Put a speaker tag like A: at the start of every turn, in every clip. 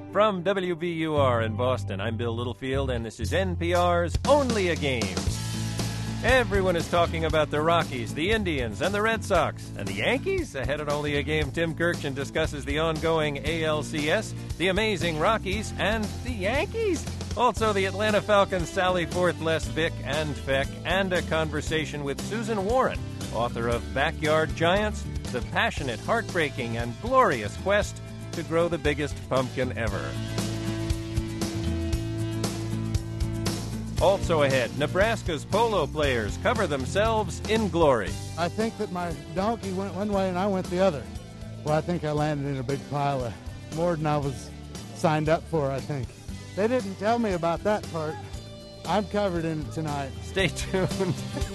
A: From WBUR in Boston, I'm Bill Littlefield, and this is NPR's Only a Game. Everyone is talking about the Rockies, the Indians, and the Red Sox. And the Yankees? Ahead at Only a Game, Tim Kirkjian discusses the ongoing ALCS, the amazing Rockies, and the Yankees. Also, the Atlanta Falcons sally forth Les Vick and Feck, and a conversation with Susan Warren, author of Backyard Giants, the passionate, heartbreaking, and glorious quest to grow the biggest pumpkin ever. Also ahead, Nebraska's polo players cover themselves in glory.
B: I think that my donkey went one way and I went the other. Well, I think I landed in a big pile of more than I was signed up for, I think. They didn't tell me about that part. I'm covered in it tonight.
A: Stay tuned.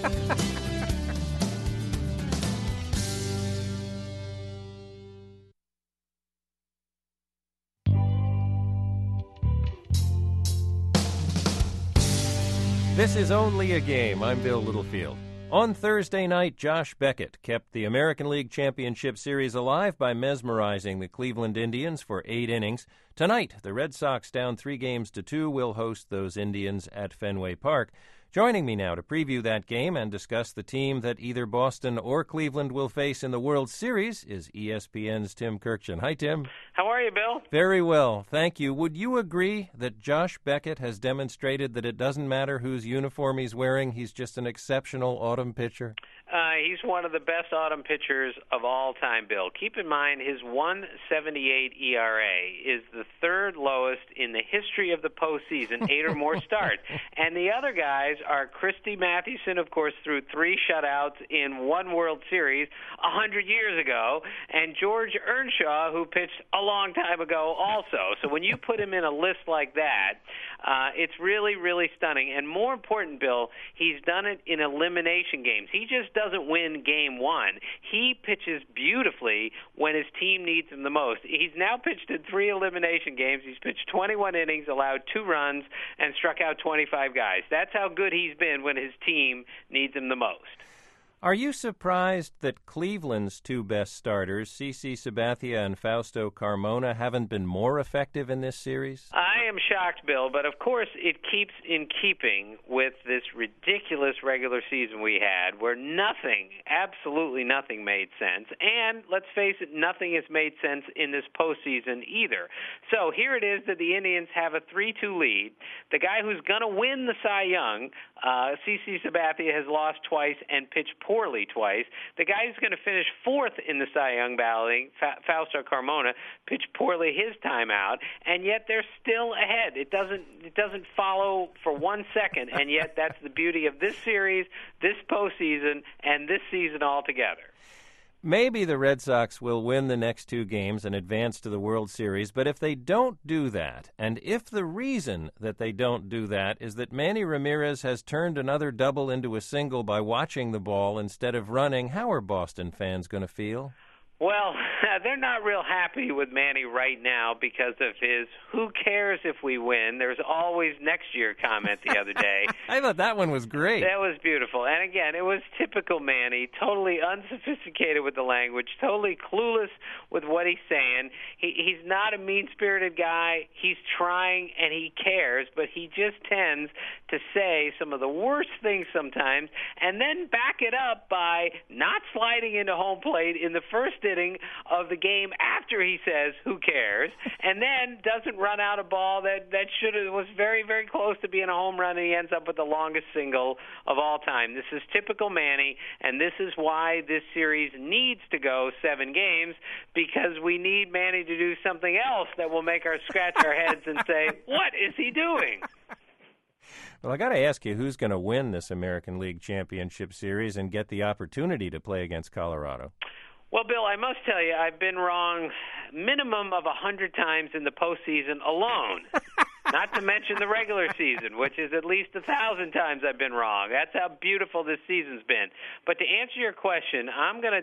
A: This is Only a Game. I'm Bill Littlefield. On Thursday night, Josh Beckett kept the American League Championship Series alive by mesmerizing the Cleveland Indians for 8 innings. Tonight, the Red Sox, down 3-2, will host those Indians at Fenway Park. Joining me now to preview that game and discuss the team that either Boston or Cleveland will face in the World Series is ESPN's Tim Kirkjian. Hi, Tim.
C: How are you, Bill?
A: Very well, thank you. Would you agree that Josh Beckett has demonstrated that it doesn't matter whose uniform he's wearing, he's just an exceptional autumn pitcher?
C: He's one of the best autumn pitchers of all time, Bill. Keep in mind his 1.78 ERA is the third lowest in the history of the postseason, 8 or more starts. And the other guys are Christy Mathewson, of course, threw 3 shutouts in one World Series 100 years ago, and George Earnshaw, who pitched a long time ago also. So when you put him in a list like that, it's really, really stunning. And more important, Bill, he's done it in elimination games. He just doesn't win game one. He pitches beautifully when his team needs him the most. He's now pitched in 3 elimination games. He's pitched 21 innings, allowed 2 runs, and struck out 25 guys. That's how good he's been when his team needs him the most.
A: Are you surprised that Cleveland's 2 best starters, CC Sabathia and Fausto Carmona, haven't been more effective in this series?
C: I am shocked, Bill, but of course it keeps in keeping with this ridiculous regular season we had where nothing, absolutely nothing made sense. And let's face it, nothing has made sense in this postseason either. So here it is that the Indians have a 3-2 lead. The guy who's going to win the Cy Young, CC Sabathia, has lost twice and pitched poorly twice. The guy who's going to finish 4th in the Cy Young balloting, Fausto Carmona, pitched poorly his time out, and yet they're still ahead. It doesn't follow for 1 second, and yet that's the beauty of this series, this postseason, and this season altogether.
A: Maybe the Red Sox will win the next 2 games and advance to the World Series, but if they don't do that, and if the reason that they don't do that is that Manny Ramirez has turned another double into a single by watching the ball instead of running, how are Boston fans going to feel?
C: Well, they're not real happy with Manny right now because of his "who cares if we win, there's always next year" comment the other day.
A: I thought that one was great.
C: That was beautiful. And again, it was typical Manny, totally unsophisticated with the language, totally clueless with what he's saying. He's not a mean-spirited guy. He's trying and he cares, but he just tends to say some of the worst things sometimes and then back it up by not sliding into home plate in the first inning of the game after he says "who cares," and then doesn't run out a ball that was very, very close to being a home run, and he ends up with the longest single of all time. This is typical Manny, and this is why this series needs to go 7 games, because we need Manny to do something else that will make us scratch our heads and say, what is he doing?
A: Well, I got to ask you, who's going to win this American League Championship Series and get the opportunity to play against Colorado?
C: Well, Bill, I must tell you, I've been wrong minimum of 100 times in the postseason alone. Not to mention the regular season, which is at least 1,000 times I've been wrong. That's how beautiful this season's been. But to answer your question, I'm going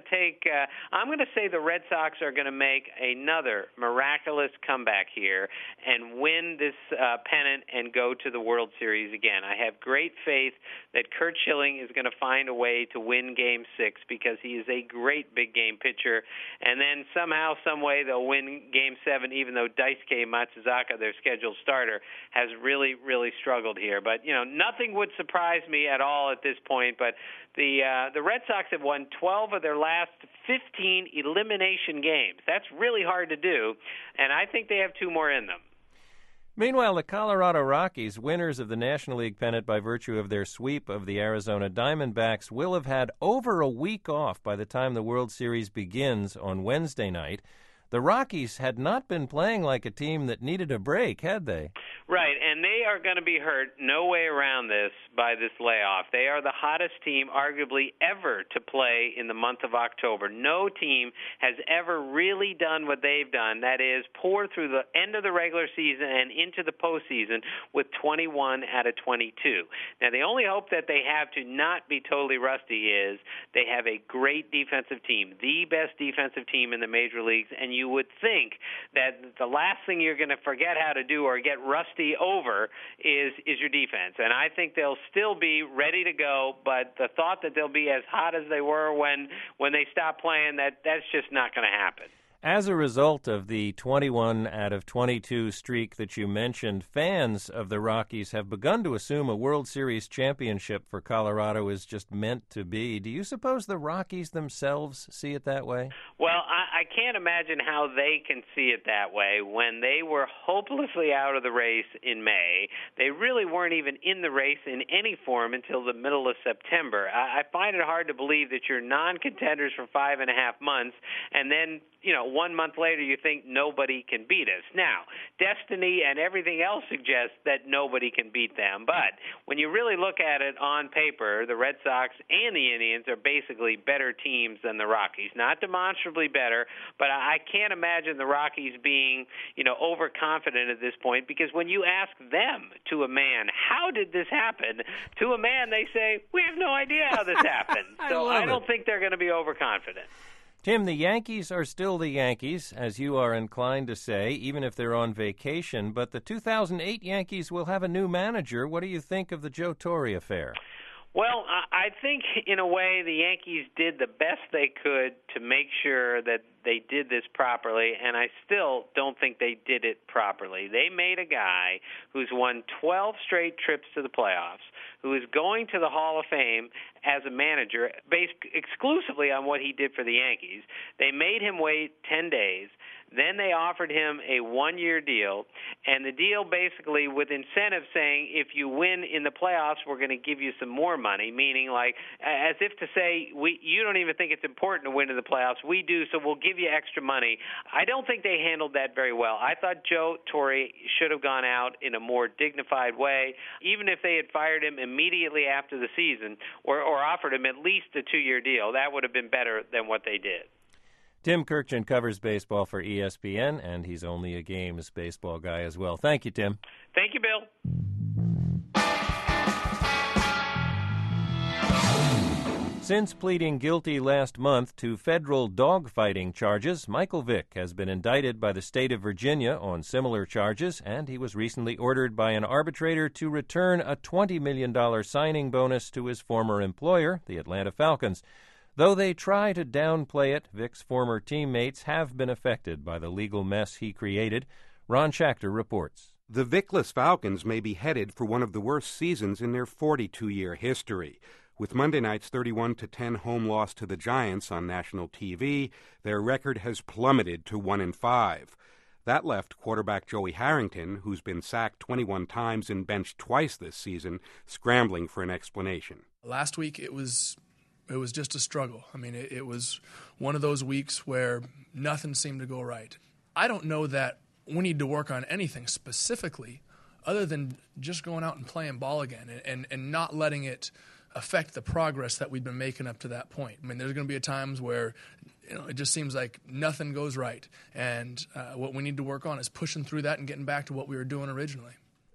C: to say the Red Sox are going to make another miraculous comeback here and win this pennant and go to the World Series again. I have great faith that Curt Schilling is going to find a way to win Game 6 because he is a great big game pitcher. And then somehow, some way, they'll win Game 7, even though Daisuke Matsuzaka, their scheduled starter, has really, really struggled here. But, nothing would surprise me at all at this point. But the Red Sox have won 12 of their last 15 elimination games. That's really hard to do, and I think they have 2 more in them.
A: Meanwhile, the Colorado Rockies, winners of the National League pennant by virtue of their sweep of the Arizona Diamondbacks, will have had over a week off by the time the World Series begins on Wednesday night. The Rockies had not been playing like a team that needed a break, had they?
C: Right, and they are going to be hurt, no way around this, by this layoff. They are the hottest team, arguably, ever to play in the month of October. No team has ever really done what they've done, that is, pour through the end of the regular season and into the postseason with 21 out of 22. Now, the only hope that they have to not be totally rusty is they have a great defensive team, the best defensive team in the major leagues, and you would think that the last thing you're going to forget how to do or get rusty over is your defense. And I think they'll still be ready to go, but the thought that they'll be as hot as they were when they stop playing, that's just not going to happen.
A: As a result of the 21 out of 22 streak that you mentioned, fans of the Rockies have begun to assume a World Series championship for Colorado is just meant to be. Do you suppose the Rockies themselves see it that way?
C: Well, I can't imagine how they can see it that way. When they were hopelessly out of the race in May, they really weren't even in the race in any form until the middle of September. I find it hard to believe that you're non-contenders for 5.5 months, and then 1 month later you think nobody can beat us. Now, destiny and everything else suggests that nobody can beat them, but when you really look at it on paper, the Red Sox and the Indians are basically better teams than the Rockies. Not demonstrably better, but I can't imagine the Rockies being, overconfident at this point, because when you ask them to a man, how did this happen? To a man, they say, we have no idea how this happened. So I don't think they're going to be overconfident.
A: Tim, the Yankees are still the Yankees, as you are inclined to say, even if they're on vacation, but the 2008 Yankees will have a new manager. What do you think of the Joe Torre affair?
C: Well, I think in a way the Yankees did the best they could to make sure that they did this properly, and I still don't think they did it properly. They made a guy who's won 12 straight trips to the playoffs, who is going to the Hall of Fame as a manager based exclusively on what he did for the Yankees. They made him wait 10 days. Then they offered him a 1-year deal, and the deal basically with incentives saying if you win in the playoffs, we're going to give you some more money, meaning like as if to say you don't even think it's important to win in the playoffs. We do, so we'll give you extra money. I don't think they handled that very well. I thought Joe Torre should have gone out in a more dignified way, even if they had fired him immediately after the season or offered him at least a 2-year deal. That would have been better than what they did.
A: Tim Kurkjian covers baseball for ESPN, and he's only a games baseball guy as well. Thank you, Tim.
C: Thank you, Bill.
A: Since pleading guilty last month to federal dogfighting charges, Michael Vick has been indicted by the state of Virginia on similar charges, and he was recently ordered by an arbitrator to return a $20 million signing bonus to his former employer, the Atlanta Falcons. Though they try to downplay it, Vick's former teammates have been affected by the legal mess he created. Ron Schachter reports.
D: The Vickless Falcons may be headed for one of the worst seasons in their 42-year history. With Monday night's 31-10 home loss to the Giants on national TV, their record has plummeted to 1-5. That left quarterback Joey Harrington, who's been sacked 21 times and benched twice this season, scrambling for an explanation.
E: Last week it was just a struggle. I mean, it was one of those weeks where nothing seemed to go right. I don't know that we need to work on anything specifically other than just going out and playing ball again and not letting it affect the progress that we've been making up to that point. I mean, there's going to be times where it just seems like nothing goes right. And what we need to work on is pushing through that and getting back to what we were doing originally.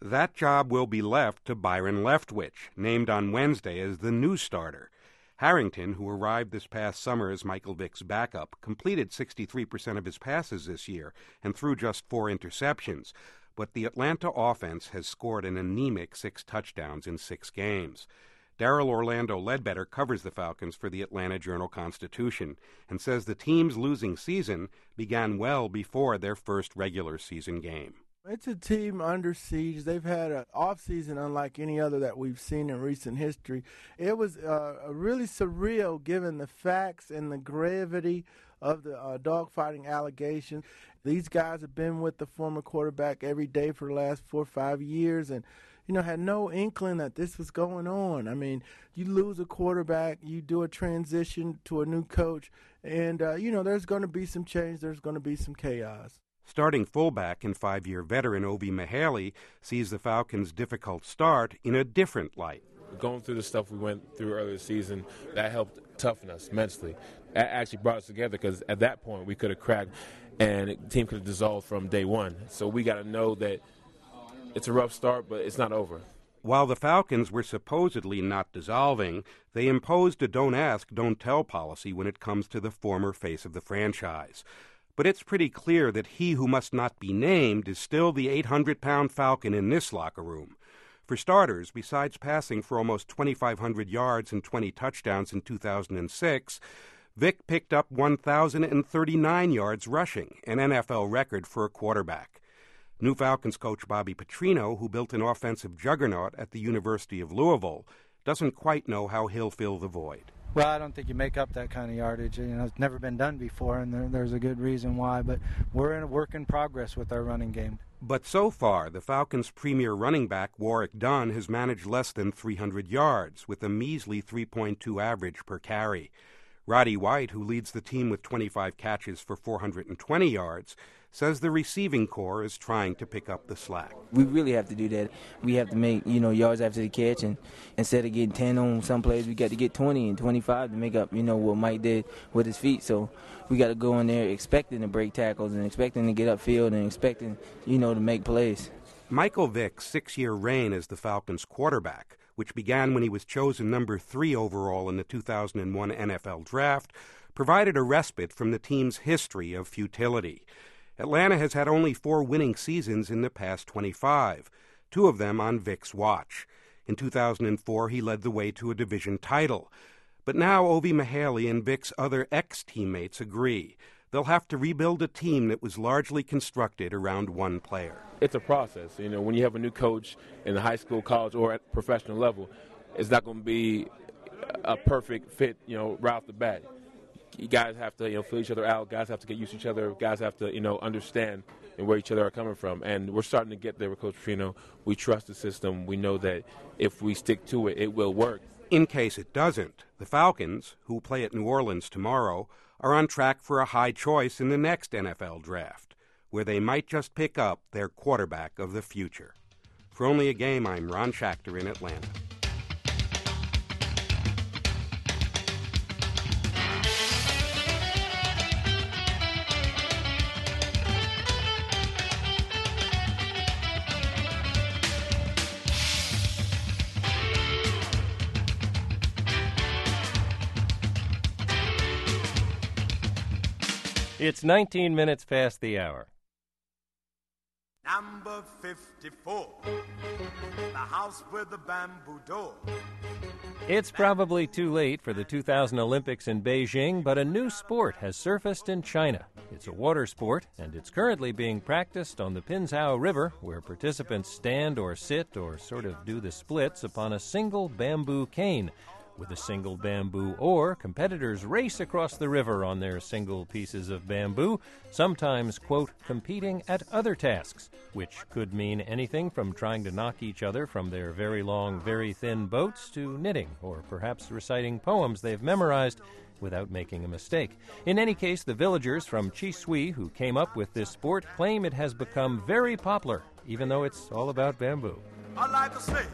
D: That job will be left to Byron Leftwich, named on Wednesday as the new starter. Harrington, who arrived this past summer as Michael Vick's backup, completed 63% of his passes this year and threw just 4 interceptions. But the Atlanta offense has scored an anemic 6 touchdowns in 6 games. Darrell Orlando Ledbetter covers the Falcons for the Atlanta Journal-Constitution and says the team's losing season began well before their first regular season game.
F: It's a team under siege. They've had an off-season unlike any other that we've seen in recent history. It was really surreal given the facts and the gravity of the dogfighting allegations. These guys have been with the former quarterback every day for the last 4 or 5 years and, had no inkling that this was going on. I mean, you lose a quarterback, you do a transition to a new coach, and, there's going to be some change, there's going to be some chaos.
D: Starting fullback and 5-year veteran Ovie Mughelli sees the Falcons' difficult start in a different light.
G: Going through the stuff we went through earlier this season, that helped toughen us immensely. That actually brought us together because at that point we could have cracked and the team could have dissolved from day one. So we got to know that it's a rough start, but it's not over.
D: While the Falcons were supposedly not dissolving, they imposed a don't ask, don't tell policy when it comes to the former face of the franchise. But it's pretty clear that he who must not be named is still the 800-pound Falcon in this locker room. For starters, besides passing for almost 2,500 yards and 20 touchdowns in 2006, Vick picked up 1,039 yards rushing, an NFL record for a quarterback. New Falcons coach Bobby Petrino, who built an offensive juggernaut at the University of Louisville, doesn't quite know how he'll fill the void.
H: Well, I don't think you make up that kind of yardage. It's never been done before, and there's a good reason why. But we're in a work in progress with our running game.
D: But so far, the Falcons' premier running back, Warrick Dunn, has managed less than 300 yards, with a measly 3.2 average per carry. Roddy White, who leads the team with 25 catches for 420 yards, says the receiving corps is trying to pick up the slack.
I: We really have to do that. We have to make, yards after the catch, and instead of getting 10 on some plays, we got to get 20 and 25 to make up, what Mike did with his feet. So we got to go in there expecting to break tackles and expecting to get upfield and expecting, to make plays.
D: Michael Vick's 6-year reign as the Falcons' quarterback, which began when he was chosen number 3 overall in the 2001 NFL Draft, provided a respite from the team's history of futility. Atlanta has had only 4 winning seasons in the past 25, 2 of them on Vick's watch. In 2004, he led the way to a division title. But now Ovie Mughelli and Vick's other ex-teammates agree. They'll have to rebuild a team that was largely constructed around one player.
G: It's a process. When you have a new coach in the high school, college, or at professional level, it's not going to be a perfect fit, right off the bat. You guys have to, fill each other out. Guys have to get used to each other. Guys have to, understand where each other are coming from. And we're starting to get there with Coach Petrino. We trust the system. We know that if we stick to it, it will work.
D: In case it doesn't, the Falcons, who play at New Orleans tomorrow, are on track for a high choice in the next NFL Draft, where they might just pick up their quarterback of the future. For Only a Game, I'm Ron Schachter in Atlanta.
A: It's 19 minutes past the hour.
J: Number 54, the house with the bamboo door.
A: It's probably too late for the 2000 Olympics in Beijing, but a new sport has surfaced in China. It's a water sport, and it's currently being practiced on the Pinzhao River, where participants stand or sit or sort of do the splits upon a single bamboo cane. With a single bamboo oar, competitors race across the river on their single pieces of bamboo, sometimes, quote, competing at other tasks, which could mean anything from trying to knock each other from their very long, very thin boats to knitting, or perhaps reciting poems they've memorized without making a mistake. In any case, the villagers from Chisui who came up with this sport claim it has become very popular, even though it's all about bamboo.
J: I like a snake.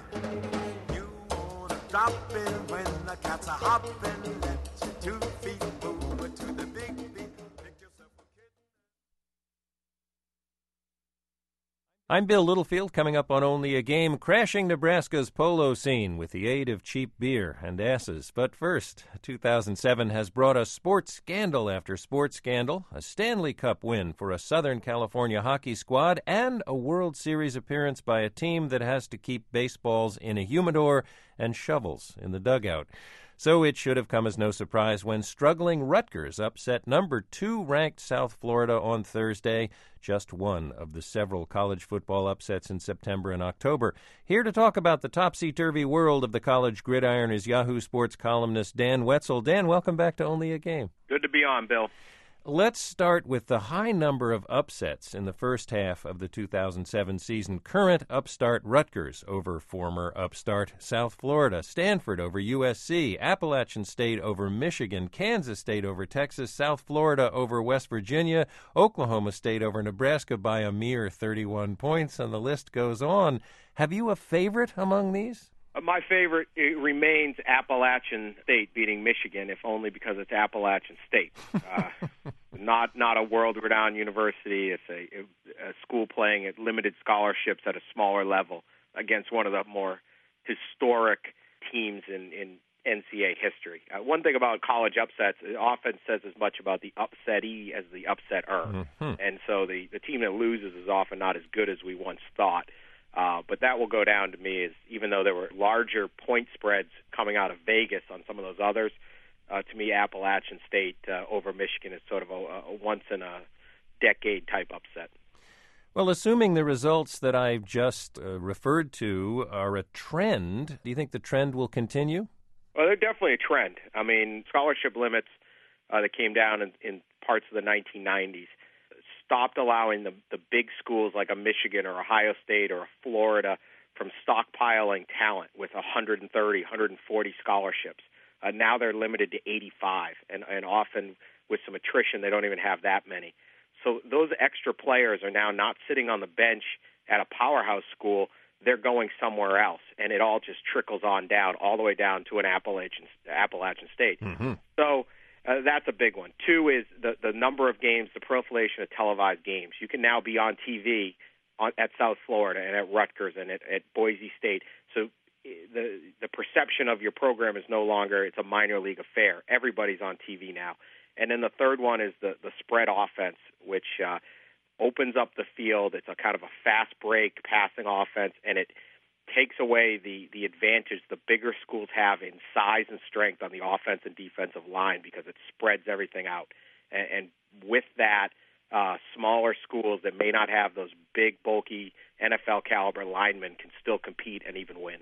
J: Drop in when the cats are hopping, let your 2 feet move to the big beat.
A: I'm Bill Littlefield, coming up on Only a Game, crashing Nebraska's polo scene with the aid of cheap beer and asses. But first, 2007 has brought us sports scandal after sports scandal, a Stanley Cup win for a Southern California hockey squad, and a World Series appearance by a team that has to keep baseballs in a humidor and shovels in the dugout. So it should have come as no surprise when struggling Rutgers upset number 2 ranked South Florida on Thursday, just one of the several college football upsets in September and October. Here to talk about the topsy-turvy world of the college gridiron is Yahoo Sports columnist Dan Wetzel. Dan, welcome back to Only a Game.
K: Good to be on, Bill.
A: Let's start with the high number of upsets in the first half of the 2007 season. Current upstart Rutgers over former upstart South Florida, Stanford over USC, Appalachian State over Michigan, Kansas State over Texas, South Florida over West Virginia, Oklahoma State over Nebraska by a mere 31 points, and the list goes on. Have you a favorite among these?
K: My favorite remains Appalachian State beating Michigan, if only because it's Appalachian State. Not a world-renowned university. It's a school playing at limited scholarships at a smaller level against one of the more historic teams in NCAA history. One thing about college upsets, it often says as much about the upsettee as the upsetter. Mm-hmm. And so the team that loses is often not as good as we once thought. But that will go down to me as even though there were larger point spreads coming out of Vegas on some of those others, to me Appalachian State over Michigan is sort of a once-in-a-decade type upset.
A: Well, assuming the results that I've just referred to are a trend, do you think the trend will continue?
K: Well, they're definitely a trend. I mean, scholarship limits that came down in parts of the 1990s stopped allowing the big schools like a Michigan or Ohio State or a Florida from stockpiling talent with 130, 140 scholarships. Now they're limited to 85, and often with some attrition, they don't even have that many. So those extra players are now not sitting on the bench at a powerhouse school. They're going somewhere else, and it all just trickles on down, all the way down to an Appalachian State. Mm-hmm. So that's a big one. 2 is the number of games, the proliferation of televised games. You can now be on TV at South Florida and at Rutgers and at Boise State. So the perception of your program is no longer it's a minor league affair. Everybody's on TV now. And then the third one is the spread offense, which opens up the field. It's a kind of a fast break passing offense, and it takes away the advantage the bigger schools have in size and strength on the offense and defensive line because it spreads everything out. And with that, smaller schools that may not have those big, bulky NFL caliber linemen can still compete and even win.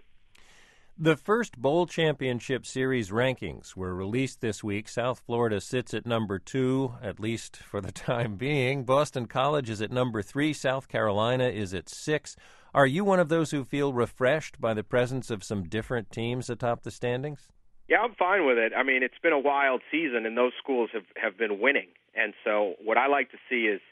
A: The first Bowl Championship Series rankings were released this week. South Florida sits at number 2, at least for the time being. Boston College is at number 3. South Carolina is at 6. Are you one of those who feel refreshed by the presence of some different teams atop the standings?
K: Yeah, I'm fine with it. I mean, it's been a wild season, and those schools have been winning. And so what I like to see is,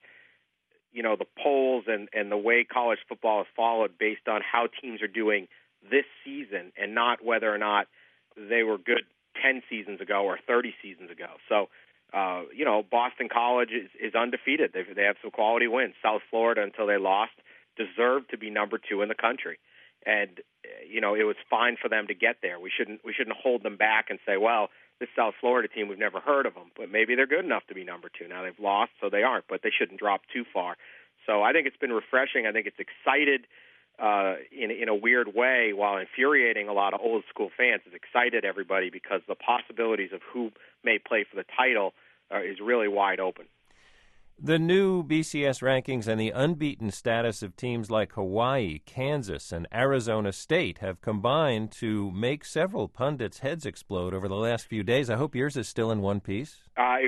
K: you know, the polls and the way college football is followed based on how teams are doing this season and not whether or not they were good 10 seasons ago or 30 seasons ago. So, you know, Boston College is undefeated. They have some quality wins. South Florida, until they lost, deserved to be number 2 in the country. And, you know, it was fine for them to get there. We shouldn't hold them back and say, well, this South Florida team, we've never heard of them, but maybe they're good enough to be number 2. Now they've lost, so they aren't, but they shouldn't drop too far. So I think it's been refreshing. I think it's excited in a weird way, while infuriating a lot of old school fans. It's excited everybody because the possibilities of who may play for the title is really wide open.
A: The new BCS rankings and the unbeaten status of teams like Hawaii, Kansas, and Arizona State have combined to make several pundits' heads explode over the last few days. I hope yours is still in one piece.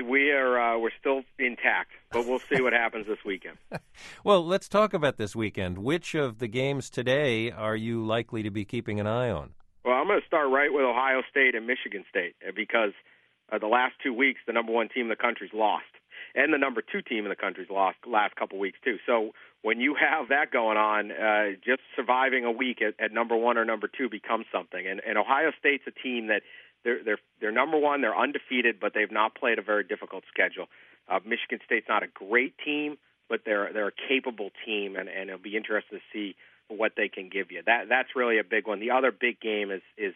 K: We're still intact, but we'll see what happens this weekend.
A: Well, let's talk about this weekend. Which of the games today are you likely to be keeping an eye on?
K: Well, I'm going to start right with Ohio State and Michigan State because the last 2 weeks, the number 1 team in the country's lost. And the number 2 team in the country's lost the last couple weeks, too. So when you have that going on, just surviving a week at number 1 or number 2 becomes something. And Ohio State's a team that they're number 1, they're undefeated, but they've not played a very difficult schedule. Michigan State's not a great team, but they're a capable team, and it'll be interesting to see what they can give you. That's really a big one. The other big game is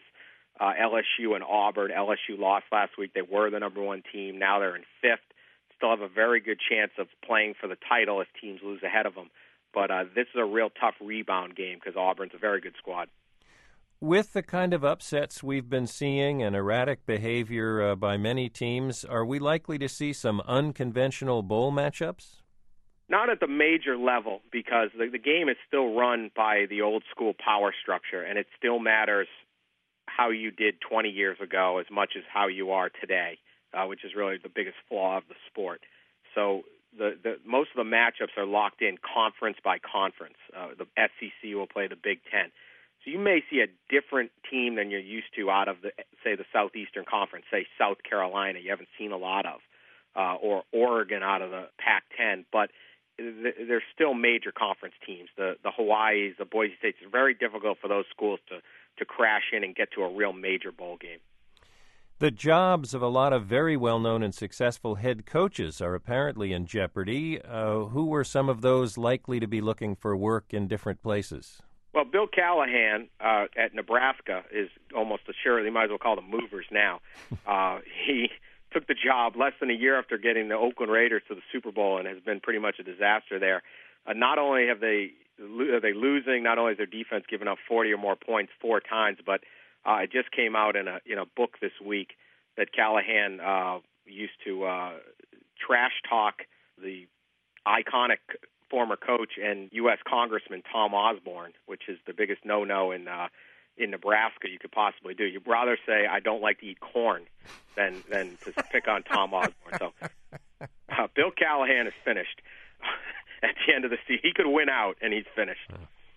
K: LSU and Auburn. LSU lost last week. They were the number one team. Now they're in fifth. Still have a very good chance of playing for the title if teams lose ahead of them. But this is a real tough rebound game because Auburn's a very good squad.
A: With the kind of upsets we've been seeing and erratic behavior by many teams, are we likely to see some unconventional bowl matchups?
K: Not at the major level, because the game is still run by the old school power structure, and it still matters how you did 20 years ago as much as how you are today, which is really the biggest flaw of the sport. So the most of the matchups are locked in conference by conference. The SEC will play the Big Ten. So you may see a different team than you're used to out of, the Southeastern Conference, say South Carolina, you haven't seen a lot of, or Oregon out of the Pac-10, but they're still major conference teams. The Hawaiis, the Boise States, it's very difficult for those schools to crash in and get to a real major bowl game.
A: The jobs of a lot of very well-known and successful head coaches are apparently in jeopardy. Who were some of those likely to be looking for work in different places?
K: Well, Bill Callahan at Nebraska is almost assured. They might as well call them movers now. He took the job less than a year after getting the Oakland Raiders to the Super Bowl and has been pretty much a disaster there. Not only are they losing, not only has their defense given up 40 or more points 4 times, but it just came out in a book this week that Callahan used to trash talk the iconic former coach and U.S. Congressman Tom Osborne, which is the biggest no-no in Nebraska you could possibly do. You'd rather say, I don't like to eat corn than to pick on Tom Osborne. So Bill Callahan is finished at the end of the season. He could win out, and he's finished.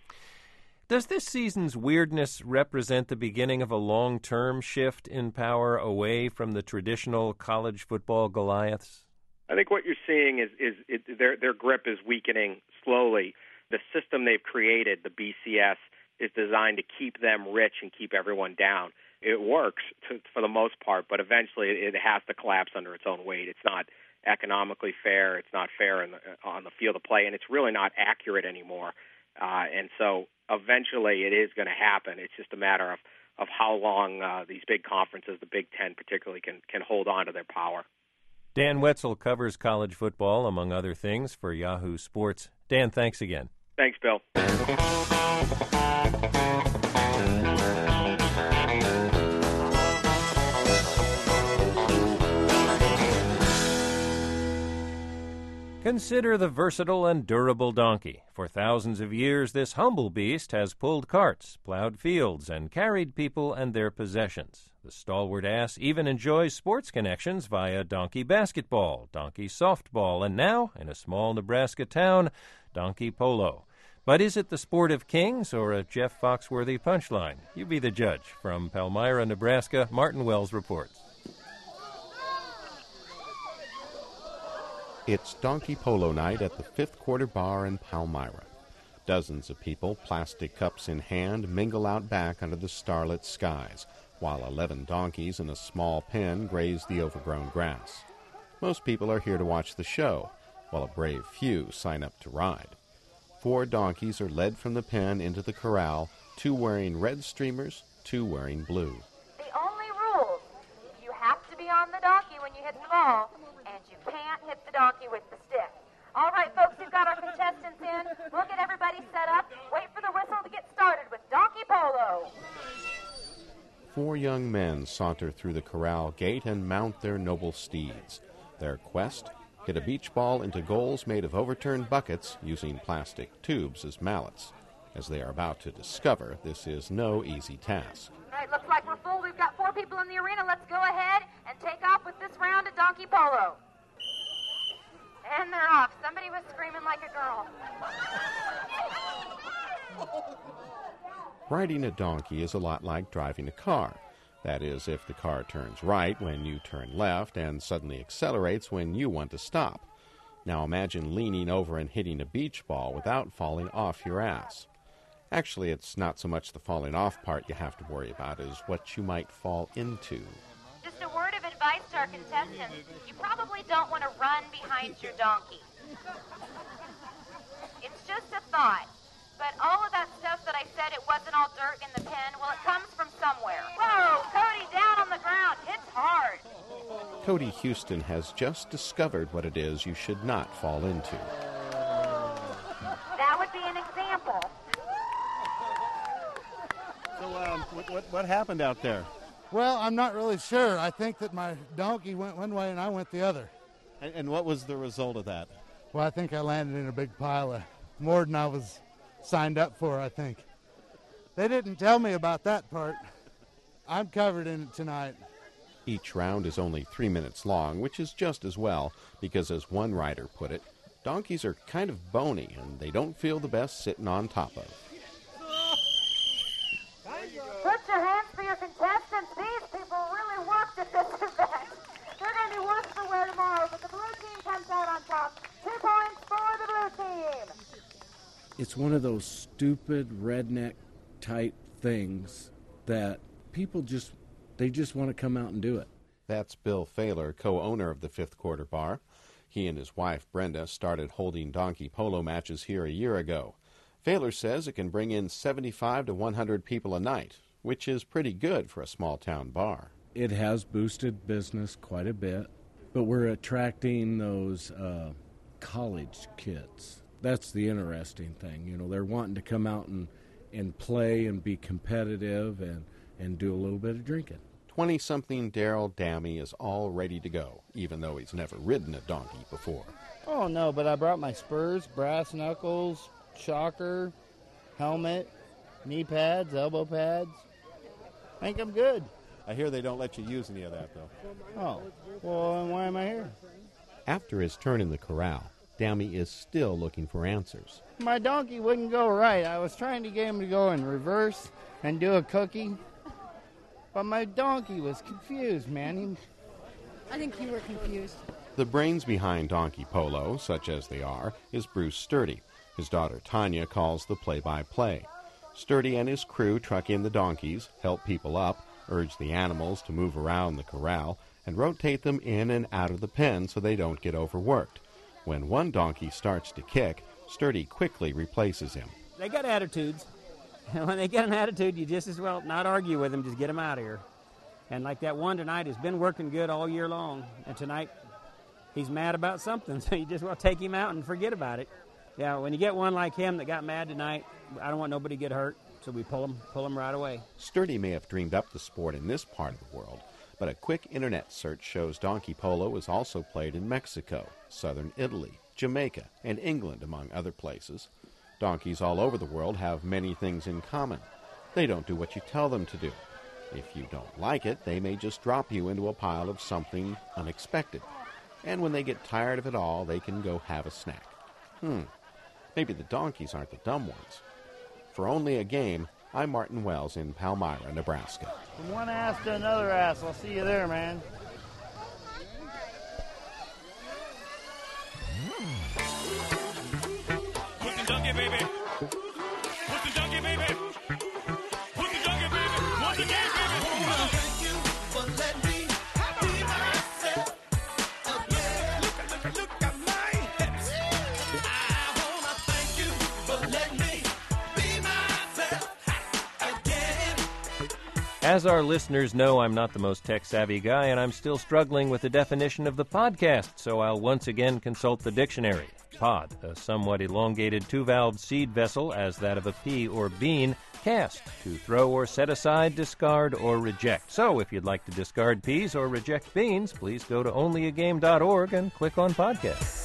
A: Does this season's weirdness represent the beginning of a long-term shift in power away from the traditional college football Goliaths?
K: I think what you're seeing is their grip is weakening slowly. The system they've created, the BCS, is designed to keep them rich and keep everyone down. It works for the most part, but eventually it has to collapse under its own weight. It's not economically fair. It's not fair on the field of play, and it's really not accurate anymore. And so eventually it is going to happen. It's just a matter of how long these big conferences, the Big Ten particularly, can hold on to their power.
A: Dan Wetzel covers college football, among other things, for Yahoo Sports. Dan, thanks again.
K: Thanks, Bill.
A: Consider the versatile and durable donkey. For thousands of years, this humble beast has pulled carts, plowed fields, and carried people and their possessions. The stalwart ass even enjoys sports connections via donkey basketball, donkey softball, and now, in a small Nebraska town, donkey polo. But is it the sport of kings or a Jeff Foxworthy punchline? You be the judge. From Palmyra, Nebraska, Martin Wells reports.
L: It's donkey polo night at the Fifth Quarter Bar in Palmyra. Dozens of people, plastic cups in hand, mingle out back under the starlit skies, while 11 donkeys in a small pen graze the overgrown grass. Most people are here to watch the show, while a brave few sign up to ride. 4 donkeys are led from the pen into the corral, 2 wearing red streamers, 2 wearing blue.
M: The only rules, you have to be on the donkey when you hit the ball, and you can't hit the donkey with the stick. All right, folks, we've got our contestants in. We'll get everybody set up. Wait for the whistle to get started with donkey polo.
L: 4 young men saunter through the corral gate and mount their noble steeds. Their quest? Hit a beach ball into goals made of overturned buckets using plastic tubes as mallets. As they are about to discover, this is no easy task.
M: All right, looks like we're full. We've got 4 people in the arena. Let's go ahead and take off with this round of donkey polo. And they're off. Somebody was screaming like a girl.
L: Riding a donkey is a lot like driving a car. That is, if the car turns right when you turn left and suddenly accelerates when you want to stop. Now imagine leaning over and hitting a beach ball without falling off your ass. Actually, it's not so much the falling off part you have to worry about as what you might fall into.
M: Just a word of advice to our contestants. You probably don't want to run behind your donkey. It's just a thought. But all of that stuff that I said it wasn't all dirt in the pen, well, it comes from somewhere. Whoa, Cody, down on the ground. Hits hard.
L: Cody Houston has just discovered what it is you should not fall into.
M: That would be an example.
N: So what happened out there?
B: Well, I'm not really sure. I think that my donkey went one way and I went the other.
N: And what was the result of that?
B: Well, I think I landed in a big pile of more than I was signed up for, I think. They didn't tell me about that part. I'm covered in it tonight.
L: Each round is only 3 minutes long, which is just as well, because as one rider put it, donkeys are kind of bony and they don't feel the best sitting on top of.
M: Put your hands for your contestants. These people really worked at this event. They're going to be worse for wear tomorrow, but the blue team comes out on top. 2 points for the blue team.
O: It's one of those stupid redneck type things that people just want to come out and do it.
L: That's Bill Thaler, co-owner of the Fifth Quarter Bar. He and his wife Brenda started holding donkey polo matches here a year ago. Thaler says it can bring in 75 to 100 people a night, which is pretty good for a small-town bar.
O: It has boosted business quite a bit, but we're attracting those college kids. That's the interesting thing. You know, they're wanting to come out and play and be competitive and do a little bit of drinking.
L: 20-something Daryl Dammy is all ready to go, even though he's never ridden a donkey before.
P: Oh, no, but I brought my spurs, brass knuckles, shocker, helmet, knee pads, elbow pads. I think I'm good.
N: I hear they don't let you use any of that, though.
P: Oh, well, then why am I here?
L: After his turn in the corral, Dammy is still looking for answers.
P: My donkey wouldn't go right. I was trying to get him to go in reverse and do a cookie, but my donkey was confused, man.
Q: I think you were confused.
L: The brains behind donkey polo, such as they are, is Bruce Sturdy. His daughter Tanya calls the play-by-play. Sturdy and his crew truck in the donkeys, help people up, urge the animals to move around the corral, and rotate them in and out of the pen so they don't get overworked. When one donkey starts to kick, Sturdy quickly replaces him.
R: They got attitudes. When they get an attitude, you just as well not argue with them, just get them out of here. And like that one tonight has been working good all year long, and tonight he's mad about something, so you just well take him out and forget about it. Yeah, when you get one like him that got mad tonight, I don't want nobody to get hurt, so we pull him right away.
L: Sturdy may have dreamed up the sport in this part of the world, but a quick internet search shows donkey polo is also played in Mexico, southern Italy, Jamaica, and England, among other places. Donkeys all over the world have many things in common. They don't do what you tell them to do. If you don't like it, they may just drop you into a pile of something unexpected. And when they get tired of it all, they can go have a snack. Maybe the donkeys aren't the dumb ones. For Only a Game, I'm Martin Wells in Palmyra, Nebraska.
P: From one ass to another ass. I'll see you there, man.
J: Put the donkey, baby. Put the donkey, baby. Put the donkey, baby. Once again, baby. Thank you for letting me be myself again. Look at my hips. I wanna thank you for letting me be myself again.
A: As our listeners know, I'm not the most tech-savvy guy, and I'm still struggling with the definition of the podcast, so I'll once again consult the dictionary. Pod, a somewhat elongated two-valved seed vessel, as that of a pea or bean. Cast, to throw or set aside, discard, or reject. So if you'd like to discard peas or reject beans, please go to onlyagame.org and click on podcast.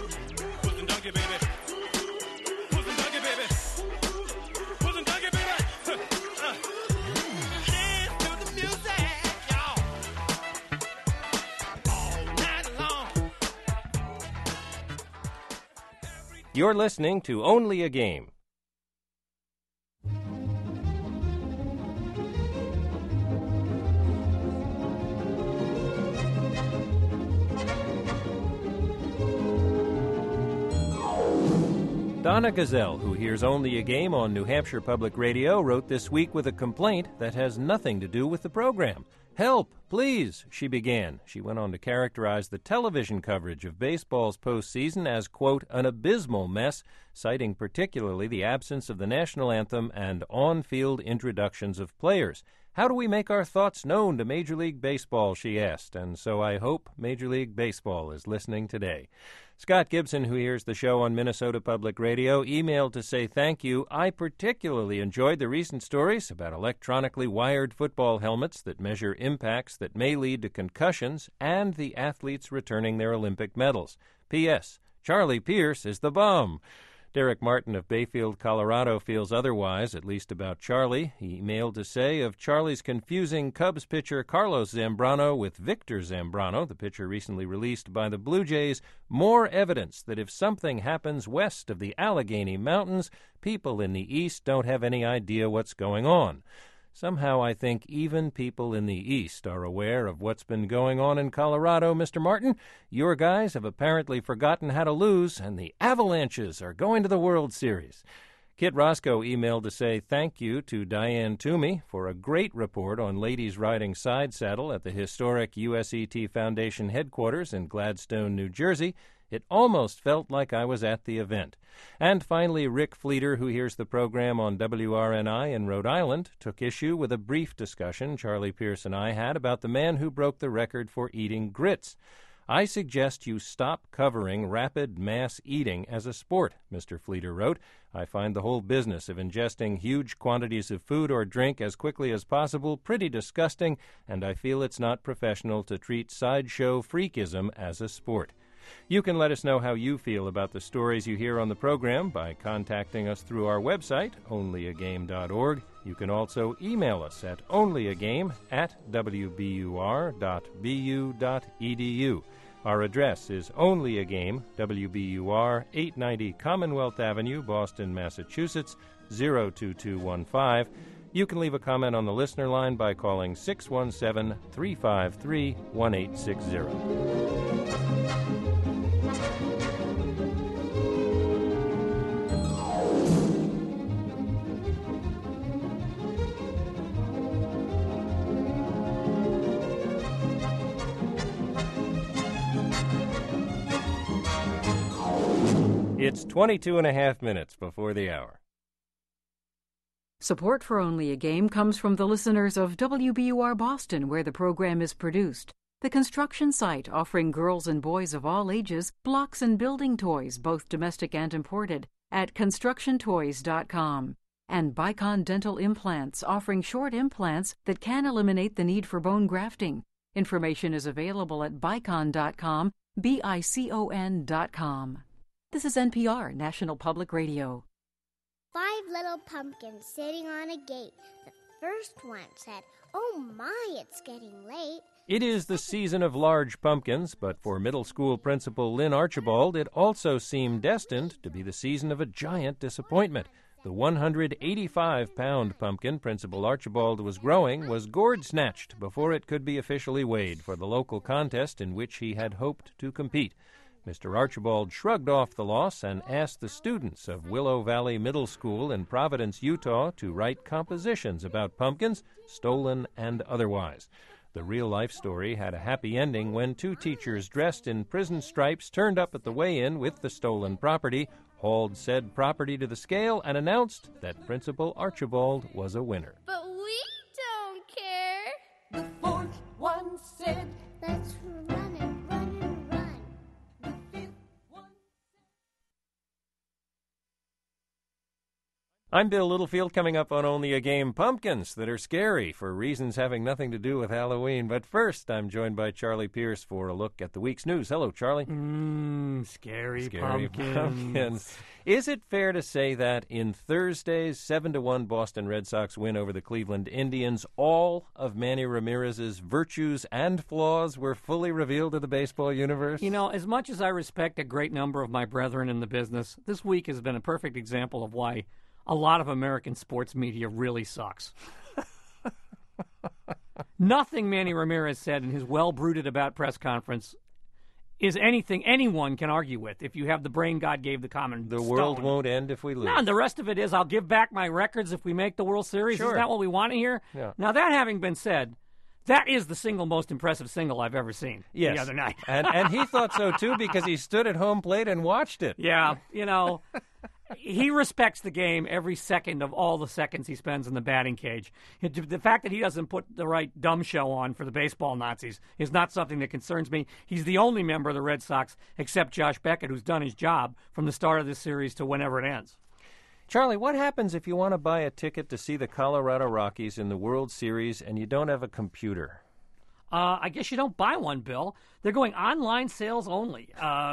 A: You're listening to Only a Game. Donna Gazelle, who hears Only a Game on New Hampshire Public Radio, wrote this week with a complaint that has nothing to do with the program. "Help, please," she began. She went on to characterize the television coverage of baseball's postseason as, quote, "an abysmal mess," citing particularly the absence of the national anthem and on-field introductions of players. "How do we make our thoughts known to Major League Baseball?" she asked, and so I hope Major League Baseball is listening today. Scott Gibson, who hears the show on Minnesota Public Radio, emailed to say thank you. "I particularly enjoyed the recent stories about electronically wired football helmets that measure impacts that may lead to concussions and the athletes returning their Olympic medals. P.S. Charlie Pierce is the bomb." Derek Martin of Bayfield, Colorado, feels otherwise, at least about Charlie. He emailed to say of Charlie's confusing Cubs pitcher Carlos Zambrano with Victor Zambrano, the pitcher recently released by the Blue Jays, more evidence that if something happens west of the Allegheny Mountains, people in the east don't have any idea what's going on. Somehow I think even people in the East are aware of what's been going on in Colorado, Mr. Martin. Your guys have apparently forgotten how to lose, and the Avalanches are going to the World Series. Kit Roscoe emailed to say thank you to Diane Toomey for a great report on ladies riding side saddle at the historic USET Foundation headquarters in Gladstone, New Jersey. It almost felt like I was at the event. And finally, Rick Fleeter, who hears the program on WRNI in Rhode Island, took issue with a brief discussion Charlie Pierce and I had about the man who broke the record for eating grits. "I suggest you stop covering rapid mass eating as a sport," Mr. Fleeter wrote. "I find the whole business of ingesting huge quantities of food or drink as quickly as possible pretty disgusting, and I feel it's not professional to treat sideshow freakism as a sport." You can let us know how you feel about the stories you hear on the program by contacting us through our website, onlyagame.org. You can also email us at onlyagame@wbur.bu.edu. Our address is Only a Game, WBUR, 890 Commonwealth Avenue, Boston, Massachusetts, 02215. You can leave a comment on the listener line by calling 617-353-1860. It's 22 and a half minutes before the hour.
S: Support for Only a Game comes from the listeners of WBUR Boston, where the program is produced. The construction site offering girls and boys of all ages blocks and building toys, both domestic and imported, at constructiontoys.com. And Bicon Dental Implants, offering short implants that can eliminate the need for bone grafting. Information is available at bicon.com, BICON.com. This is NPR, National Public Radio.
T: 5 little pumpkins sitting on a gate. The first one said, "Oh my, it's getting late."
A: It is the season of large pumpkins, but for middle school principal Lynn Archibald, it also seemed destined to be the season of a giant disappointment. The 185-pound pumpkin Principal Archibald was growing was gourd-snatched before it could be officially weighed for the local contest in which he had hoped to compete. Mr. Archibald shrugged off the loss and asked the students of Willow Valley Middle School in Providence, Utah, to write compositions about pumpkins, stolen and otherwise. The real-life story had a happy ending when 2 teachers dressed in prison stripes turned up at the weigh-in with the stolen property, hauled said property to the scale, and announced that Principal Archibald was a winner.
T: But we don't care.
J: The fourth one said,
T: "Let's run and run and run."
J: the fifth one
A: I'm Bill Littlefield, coming up on Only a Game, pumpkins that are scary for reasons having nothing to do with Halloween. But first, I'm joined by Charlie Pierce for a look at the week's news. Hello, Charlie.
U: Scary
A: pumpkins. Is it fair to say that in Thursday's 7-1 Boston Red Sox win over the Cleveland Indians, all of Manny Ramirez's virtues and flaws were fully revealed to the baseball universe?
U: You know, as much as I respect a great number of my brethren in the business, this week has been a perfect example of why a lot of American sports media really sucks. Nothing Manny Ramirez said in his well-brooded about press conference is anything anyone can argue with if you have the brain God gave the common
A: The
U: stone.
A: world won't end if we lose.
U: No, and the rest of it is I'll give back my records if we make the World Series.
A: Sure.
U: Is that what we want to hear?
A: Yeah.
U: Now, that having been said, that is the single most impressive single I've ever seen
A: Yes.
U: the other night.
A: and he thought so, too, because he stood at home plate and watched it.
U: Yeah, he respects the game every second of all the seconds he spends in the batting cage. The fact that he doesn't put the right dumb show on for the baseball Nazis is not something that concerns me. He's the only member of the Red Sox, except Josh Beckett, who's done his job from the start of this series to whenever it ends.
A: Charlie, what happens if you want to buy a ticket to see the Colorado Rockies in the World Series and you don't have a computer?
U: I guess you don't buy one, Bill. They're going online sales only.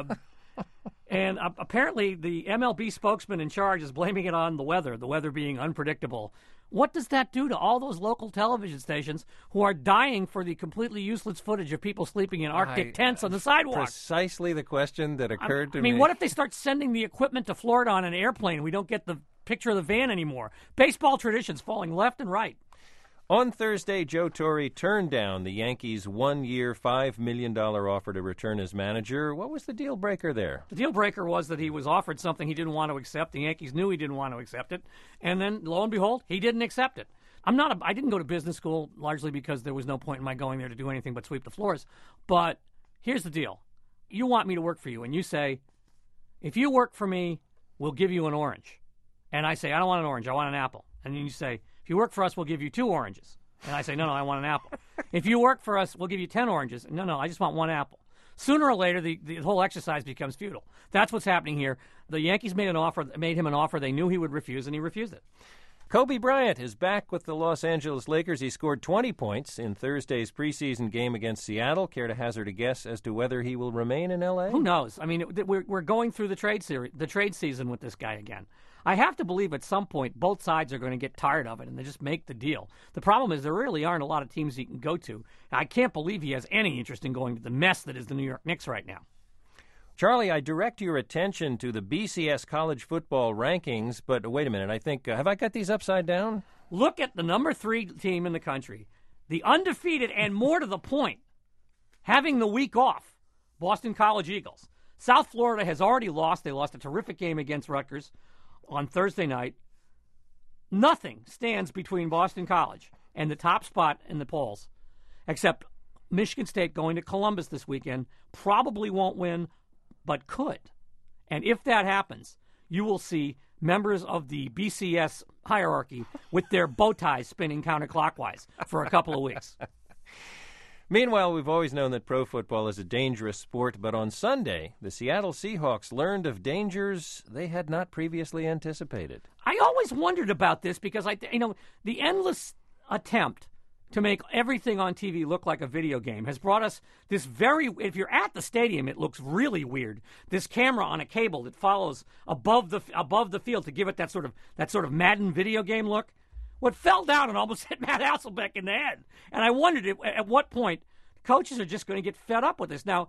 U: And apparently the MLB spokesman in charge is blaming it on the weather being unpredictable. What does that do to all those local television stations who are dying for the completely useless footage of people sleeping in Arctic tents on the sidewalk?
A: Precisely the question that occurred to me.
U: I mean, what if they start sending the equipment to Florida on an airplane and we don't get the picture of the van anymore? Baseball traditions falling left and right.
A: On Thursday, Joe Torre turned down the Yankees' one-year, $5 million offer to return as manager. What was the deal breaker there?
U: The deal breaker was that he was offered something he didn't want to accept. The Yankees knew he didn't want to accept it. And then, lo and behold, he didn't accept it. I didn't go to business school largely because there was no point in my going there to do anything but sweep the floors. But here's the deal. You want me to work for you, and you say, if you work for me, we'll give you an orange. And I say, I don't want an orange, I want an apple. And then you say, if you work for us, we'll give you 2 oranges. And I say, no, I want an apple. If you work for us, we'll give you 10 oranges. No, I just want 1 apple. Sooner or later, the whole exercise becomes futile. That's what's happening here. The Yankees made him an offer they knew he would refuse, and he refused it.
A: Kobe Bryant is back with the Los Angeles Lakers. He scored 20 points in Thursday's preseason game against Seattle. Care to hazard a guess as to whether he will remain in L.A.?
U: Who knows? I mean, we're going through the trade season with this guy again. I have to believe at some point both sides are going to get tired of it and they just make the deal. The problem is there really aren't a lot of teams he can go to. I can't believe he has any interest in going to the mess that is the New York Knicks right now.
A: Charlie, I direct your attention to the BCS college football rankings, but wait a minute. I think, have I got these upside down?
U: Look at the number 3 team in the country, the undefeated and more to the point, having the week off, Boston College Eagles. South Florida has already lost. They lost a terrific game against Rutgers on Thursday night. Nothing stands between Boston College and the top spot in the polls, except Michigan State going to Columbus this weekend. Probably won't win, but could. And if that happens, you will see members of the BCS hierarchy with their bow ties spinning counterclockwise for a couple of weeks.
A: Meanwhile, we've always known that pro football is a dangerous sport, but on Sunday, the Seattle Seahawks learned of dangers they had not previously anticipated.
U: I always wondered about this because, the endless attempt to make everything on TV look like a video game has brought us this if you're at the stadium, it looks really weird. This camera on a cable that follows above the field to give it that sort of Madden video game look. What fell down and almost hit Matt Hasselbeck in the head. And I wondered at what point coaches are just going to get fed up with this. Now,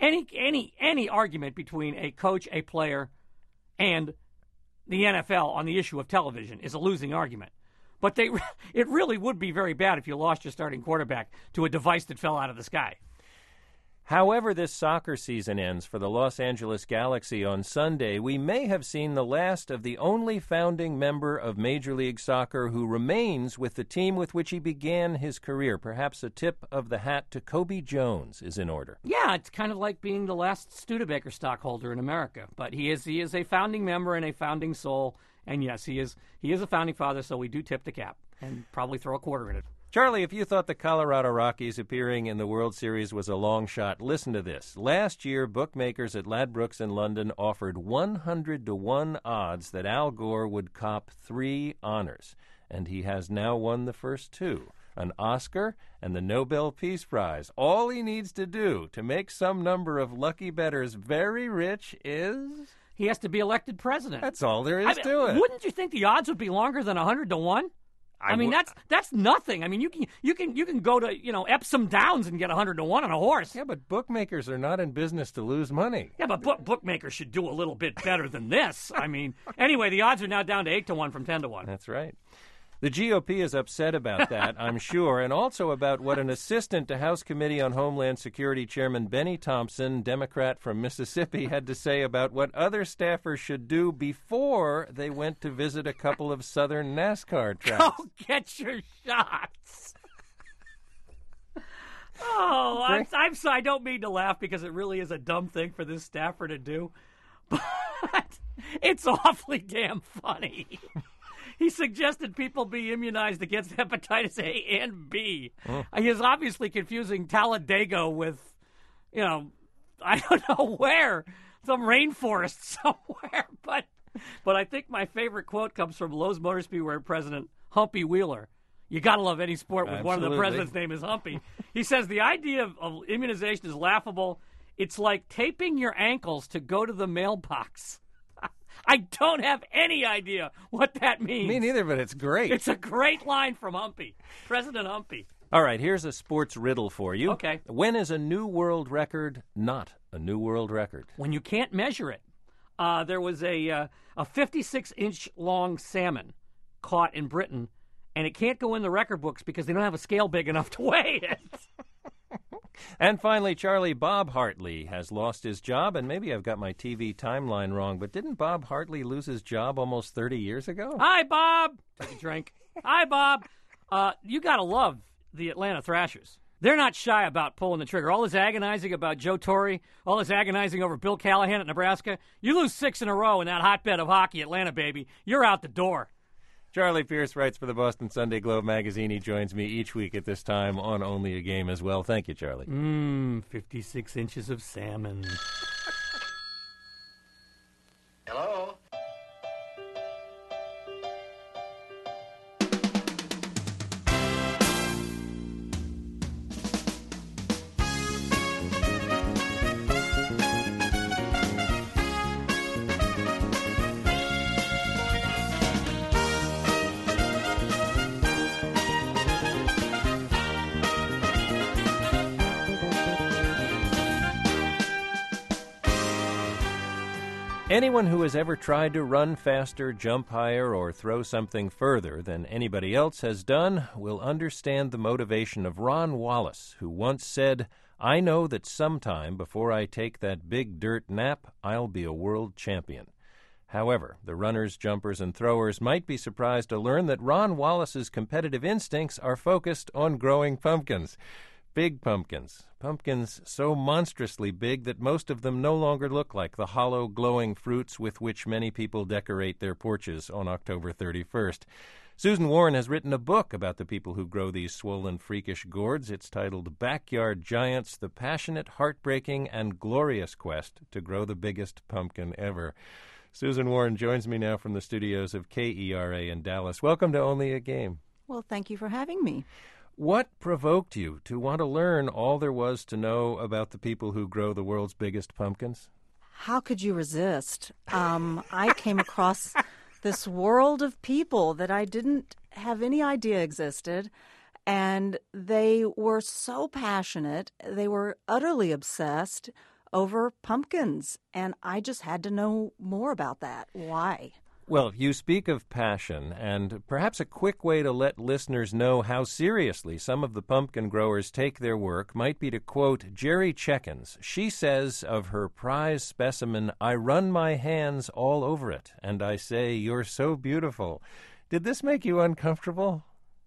U: any argument between a coach, a player, and the NFL on the issue of television is a losing argument. But it really would be very bad if you lost your starting quarterback to a device that fell out of the sky.
A: However this soccer season ends for the Los Angeles Galaxy on Sunday, we may have seen the last of the only founding member of Major League Soccer who remains with the team with which he began his career. Perhaps a tip of the hat to Kobe Jones is in order.
U: Yeah, it's kind of like being the last Studebaker stockholder in America. But he is a founding member and a founding soul. And yes, he is a founding father, so we do tip the cap and probably throw a quarter in it.
A: Charlie, if you thought the Colorado Rockies appearing in the World Series was a long shot, listen to this. Last year, bookmakers at Ladbrokes in London offered 100-1 odds that Al Gore would cop 3 honors, and he has now won the first 2, an Oscar and the Nobel Peace Prize. All he needs to do to make some number of lucky bettors very rich is...
U: He has to be elected president.
A: That's all there is to it.
U: Wouldn't you think the odds would be longer than 100-1? I mean, that's nothing. I mean, you can go to Epsom Downs and get 100-1 on a horse.
A: Yeah, but bookmakers are not in business to lose money.
U: Yeah, but bookmakers should do a little bit better than this. I mean, anyway, the odds are now down to 8-1 from 10-1.
A: That's right. The GOP is upset about that, I'm sure, and also about what an assistant to House Committee on Homeland Security Chairman Benny Thompson, Democrat from Mississippi, had to say about what other staffers should do before they went to visit a couple of Southern NASCAR tracks.
U: Go get your shots. Oh, I'm sorry. I don't mean to laugh because it really is a dumb thing for this staffer to do, but it's awfully damn funny. He suggested people be immunized against hepatitis A and B. He is obviously confusing Talladega with, I don't know where, some rainforest somewhere. But I think my favorite quote comes from Lowe's Motor Speedway President Humpy Wheeler. You got to love any sport with one of the president's name is Humpy. He says the idea of immunization is laughable. It's like taping your ankles to go to the mailbox. I don't have any idea what that means.
A: Me neither, but it's great.
U: It's a great line from Humpy, President Humpy.
A: All right, here's a sports riddle for you.
U: Okay.
A: When is a new world record not a new world record?
U: When you can't measure it. There was a 56-inch long salmon caught in Britain, and it can't go in the record books because they don't have a scale big enough to weigh it.
A: And finally, Charlie, Bob Hartley has lost his job, and maybe I've got my TV timeline wrong, but didn't Bob Hartley lose his job almost 30 years ago?
U: Hi, Bob. Take a drink. Hi, Bob. You got to love the Atlanta Thrashers. They're not shy about pulling the trigger. All this agonizing about Joe Torre, all this agonizing over Bill Callahan at Nebraska. You lose 6 in a row in that hotbed of hockey, Atlanta, baby. You're out the door.
A: Charlie Pierce writes for the Boston Sunday Globe magazine. He joins me each week at this time on Only a Game as well. Thank you, Charlie.
U: 56 inches of salmon.
J: Hello?
A: Anyone who has ever tried to run faster, jump higher, or throw something further than anybody else has done will understand the motivation of Ron Wallace, who once said, "I know that sometime before I take that big dirt nap, I'll be a world champion." However, the runners, jumpers, and throwers might be surprised to learn that Ron Wallace's competitive instincts are focused on growing pumpkins. Big pumpkins. Pumpkins so monstrously big that most of them no longer look like the hollow, glowing fruits with which many people decorate their porches on October 31st. Susan Warren has written a book about the people who grow these swollen, freakish gourds. It's titled Backyard Giants, The Passionate, Heartbreaking, and Glorious Quest to Grow the Biggest Pumpkin Ever. Susan Warren joins me now from the studios of KERA in Dallas. Welcome to Only a Game.
C: Well, thank you for having me.
A: What provoked you to want to learn all there was to know about the people who grow the world's biggest pumpkins?
C: How could you resist? I came across this world of people that I didn't have any idea existed, and they were so passionate. They were utterly obsessed over pumpkins, and I just had to know more about that. Why?
A: Well, you speak of passion, and perhaps a quick way to let listeners know how seriously some of the pumpkin growers take their work might be to quote Jerry Checkens. She says of her prize specimen, "I run my hands all over it, and I say, 'You're so beautiful.'" Did this make you uncomfortable?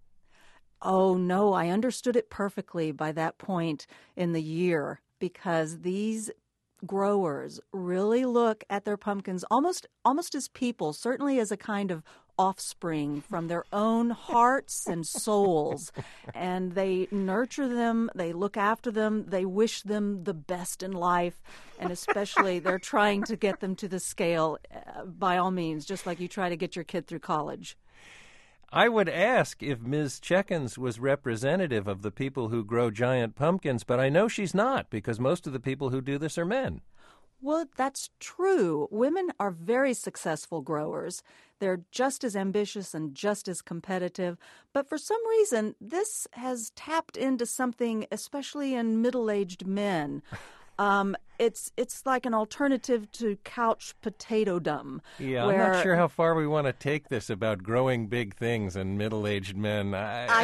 C: Oh, no, I understood it perfectly by that point in the year, because these growers really look at their pumpkins almost as people, certainly as a kind of offspring from their own hearts and souls. And they nurture them, they look after them, they wish them the best in life, and especially they're trying to get them to the scale by all means, just like you try to get your kid through college.
A: I would ask if Ms. Checkens was representative of the people who grow giant pumpkins, but I know she's not, because most of the people who do this are men.
C: Well, that's true. Women are very successful growers. They're just as ambitious and just as competitive. But for some reason, this has tapped into something, especially in middle-aged men. It's like an alternative to couch potato-dom.
A: Yeah,
C: where
A: I'm not sure how far we want to take this about growing big things and middle-aged men.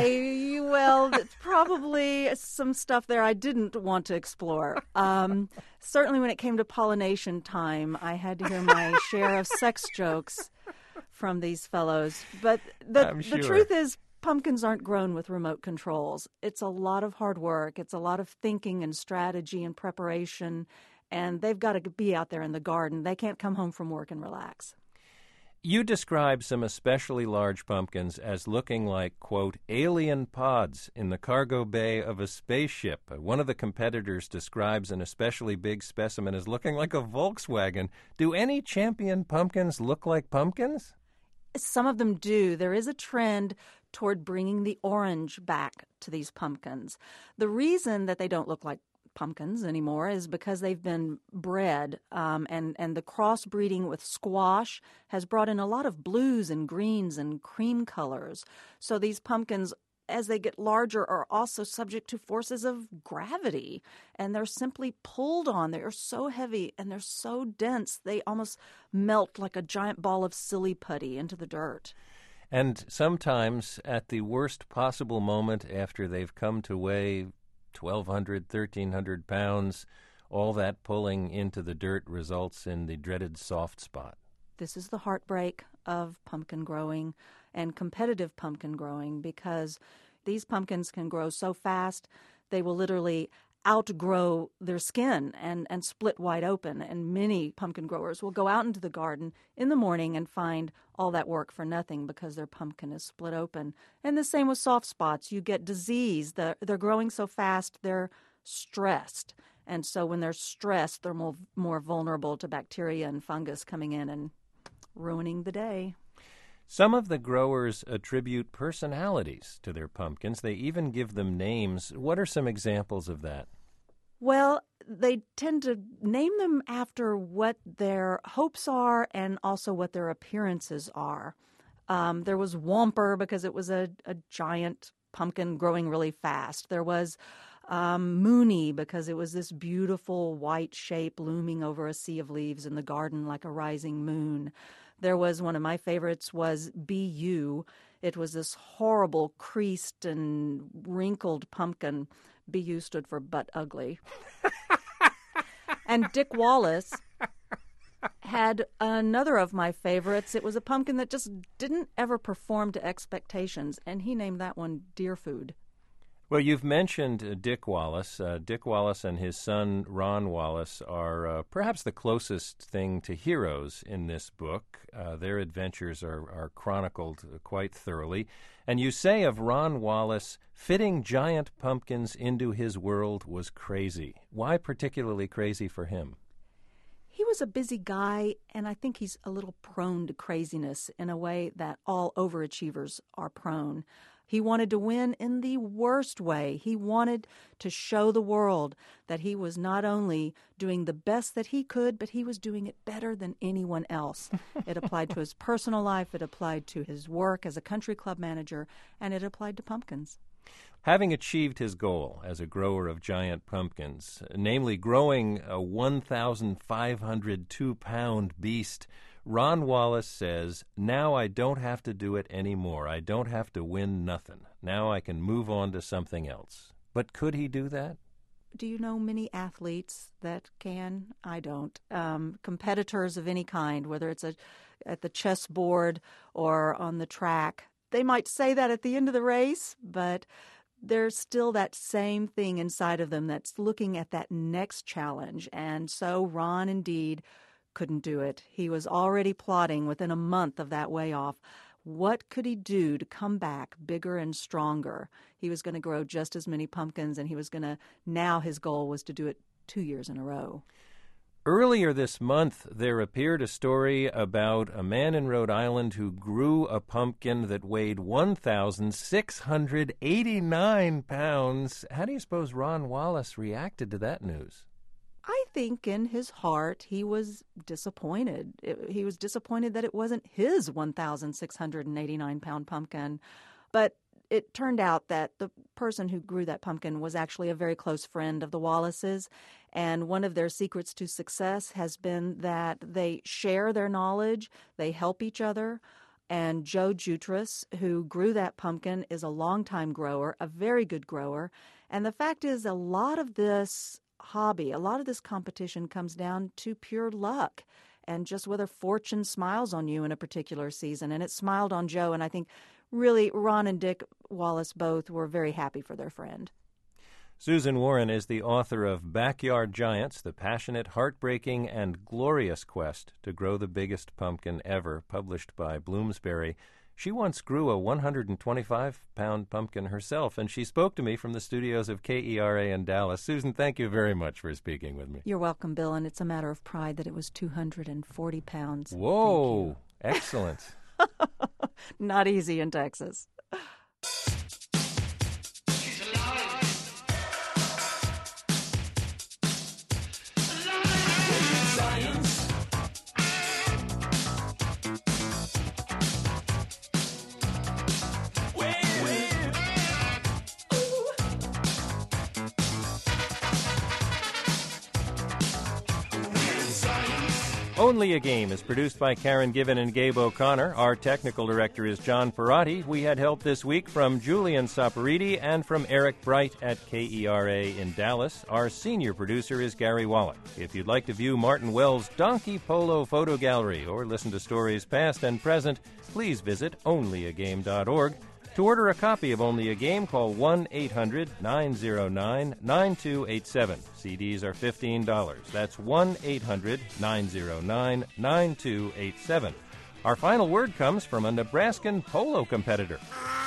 C: Well, it's probably some stuff there I didn't want to explore. Certainly when it came to pollination time, I had to hear my share of sex jokes from these fellows. But the truth is, pumpkins aren't grown with remote controls. It's a lot of hard work. It's a lot of thinking and strategy and preparation, and they've got to be out there in the garden. They can't come home from work and relax.
A: You describe some especially large pumpkins as looking like, quote, alien pods in the cargo bay of a spaceship. One of the competitors describes an especially big specimen as looking like a Volkswagen. Do any champion pumpkins look like pumpkins?
C: Some of them do. There is a trend toward bringing the orange back to these pumpkins. The reason that they don't look like pumpkins anymore is because they've been bred, and the crossbreeding with squash has brought in a lot of blues and greens and cream colors. So these pumpkins, as they get larger, are also subject to forces of gravity, and they're simply pulled on. They are so heavy and they're so dense, they almost melt like a giant ball of silly putty into the dirt.
A: And sometimes at the worst possible moment after they've come to weigh 1,200, 1,300 pounds, all that pulling into the dirt results in the dreaded soft spot.
C: This is the heartbreak of pumpkin growing and competitive pumpkin growing, because these pumpkins can grow so fast they will literally outgrow their skin and split wide open. And many pumpkin growers will go out into the garden in the morning and find all that work for nothing because their pumpkin is split open. And the same with soft spots. You get disease. They're growing so fast, they're stressed. And so when they're stressed, they're more vulnerable to bacteria and fungus coming in and ruining the day.
A: Some of the growers attribute personalities to their pumpkins. They even give them names. What are some examples of that?
C: Well, they tend to name them after what their hopes are and also what their appearances are. There was Whomper because it was a giant pumpkin growing really fast. There was Mooney because it was this beautiful white shape looming over a sea of leaves in the garden like a rising moon. There was, one of my favorites was BU. It was this horrible creased and wrinkled pumpkin. BU stood for butt ugly. And Dick Wallace had another of my favorites. It was a pumpkin that just didn't ever perform to expectations, and he named that one Deer Food.
A: Well, you've mentioned Dick Wallace. Dick Wallace and his son Ron Wallace are perhaps the closest thing to heroes in this book. Their adventures are chronicled quite thoroughly. And you say of Ron Wallace, fitting giant pumpkins into his world was crazy. Why particularly crazy for him?
C: He was a busy guy, and I think he's a little prone to craziness in a way that all overachievers are prone. He wanted to win in the worst way. He wanted to show the world that he was not only doing the best that he could, but he was doing it better than anyone else. It applied to his personal life, it applied to his work as a country club manager, and it applied to pumpkins.
A: Having achieved his goal as a grower of giant pumpkins, namely growing a 1,502-pound beast, Ron Wallace says, now I don't have to do it anymore. I don't have to win nothing. Now I can move on to something else. But could he do that?
C: Do you know many athletes that can? I don't. Competitors of any kind, whether it's at the chessboard or on the track, they might say that at the end of the race, but there's still that same thing inside of them that's looking at that next challenge. And so Ron indeed couldn't do it. He was already plotting within a month of that way off. What could he do to come back bigger and stronger? He was going to grow just as many pumpkins, and now his goal was to do it 2 years in a row.
A: Earlier this month, there appeared a story about a man in Rhode Island who grew a pumpkin that weighed 1,689 pounds. How do you suppose Ron Wallace reacted to that news?
C: I think in his heart he was disappointed. He was disappointed that it wasn't his 1,689-pound pumpkin. But it turned out that the person who grew that pumpkin was actually a very close friend of the Wallaces, and one of their secrets to success has been that they share their knowledge, they help each other. And Joe Jutras, who grew that pumpkin, is a longtime grower, a very good grower. And the fact is, a lot of this hobby, a lot of this competition comes down to pure luck and just whether fortune smiles on you in a particular season. And it smiled on Joe, and I think really Ron and Dick Wallace both were very happy for their friend.
A: Susan Warren is the author of Backyard Giants, The Passionate, Heartbreaking, and Glorious Quest to Grow the Biggest Pumpkin Ever, published by Bloomsbury. She once grew a 125-pound pumpkin herself, and she spoke to me from the studios of KERA in Dallas. Susan, thank you very much for speaking with me.
C: You're welcome, Bill, and it's a matter of pride that it was 240 pounds.
A: Whoa, excellent.
C: Not easy in Texas.
A: Only a Game is produced by Karen Given and Gabe O'Connor. Our technical director is John Perotti. We had help this week from Julian Saporiti and from Eric Bright at KERA in Dallas. Our senior producer is Gary Wallach. If you'd like to view Martin Wells' Donkey Polo Photo Gallery or listen to stories past and present, please visit onlyagame.org. To order a copy of Only a Game, call 1-800-909-9287. CDs are $15. That's 1-800-909-9287. Our final word comes from a Nebraskan polo competitor.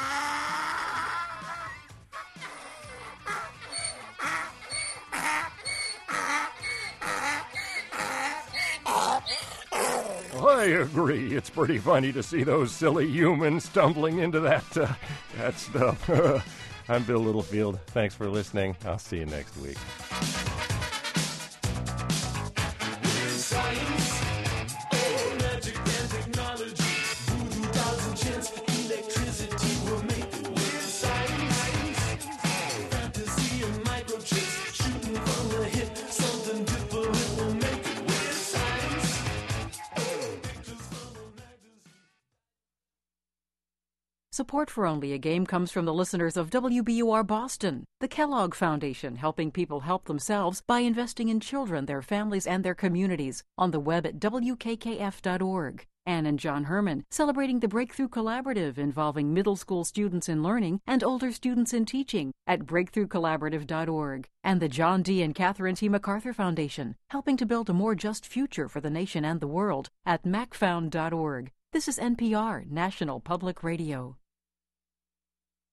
A: I agree. It's pretty funny to see those silly humans stumbling into that stuff. I'm Bill Littlefield. Thanks for listening. I'll see you next week.
S: Support for Only a Game comes from the listeners of WBUR Boston, the Kellogg Foundation, helping people help themselves by investing in children, their families, and their communities, on the web at WKKF.org. Ann and John Herman, celebrating the Breakthrough Collaborative involving middle school students in learning and older students in teaching at breakthroughcollaborative.org. And the John D. and Catherine T. MacArthur Foundation, helping to build a more just future for the nation and the world at macfound.org. This is NPR, National Public Radio.